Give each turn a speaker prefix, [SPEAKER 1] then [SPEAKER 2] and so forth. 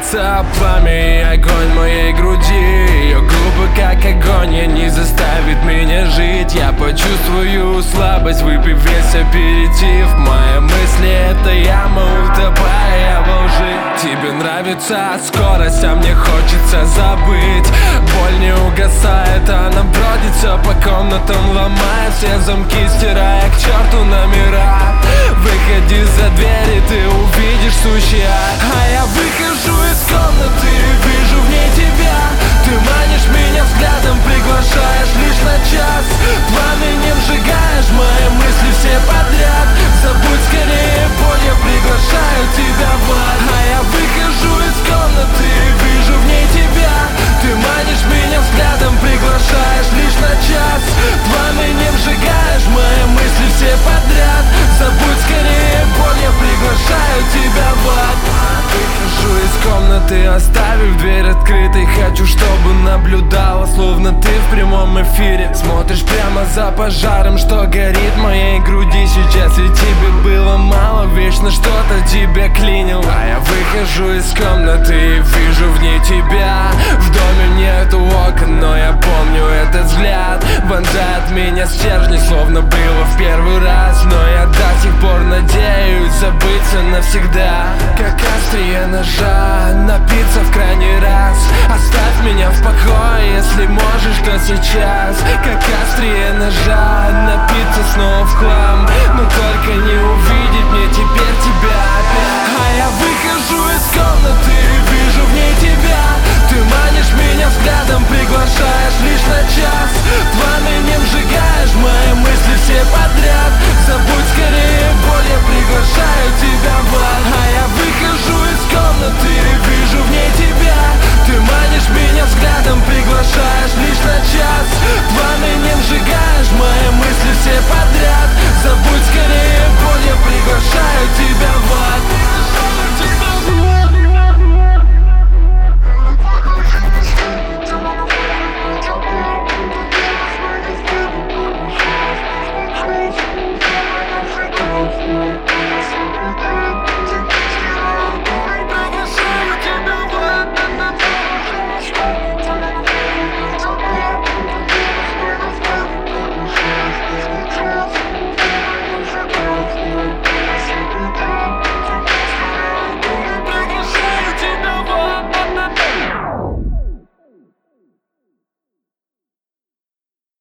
[SPEAKER 1] нравится пламя и огонь моей груди. Ее губы как огонь, и не заставит меня жить. Я почувствую слабость, выпив весь аперитив. Мои мысли — это яма, утопая во лжи. Тебе нравится скорость, а мне хочется забыть. Боль не угасает, она бродится по комнатам, ломая все замки, стирая к черту номера. Выходи за дверь, и ты увидишь сущий ад. А я выхожу из комнаты и вижу в ней тебя. Ты манишь меня взглядом, приглашаешь лишь на час. Пламенем сжигаешь мои мысли все подряд. Забудь скорее боль, я приглашаю тебя в ад. А я выхожу из комнаты и вижу в ней тебя. Ты манишь меня взглядом, приглашаешь лишь на час. Пламенем сжигаешь мои мысли все подряд. Забудь скорее боль, я приглашаю тебя в ад. Выхожу из комнаты, оставив дверь открытой. Хочу, чтобы наблюдала, словно ты в прямом эфире. Смотришь прямо за пожаром, что горит в моей груди сейчас. Ведь тебе было мало, вечно что-то тебя клинило. А я выхожу из комнаты и вижу в ней тебя. В доме нету окон, но я помню этот взгляд. Вонзает меня стержни, словно было в первый раз. Но я до сих пор надеюсь забыться навсегда. Как острие ножа, напиться в крайний раз. Оставь меня в покое, если можешь, то сейчас. Как острие ножа, напиться снова в хлам. Но только не увидишь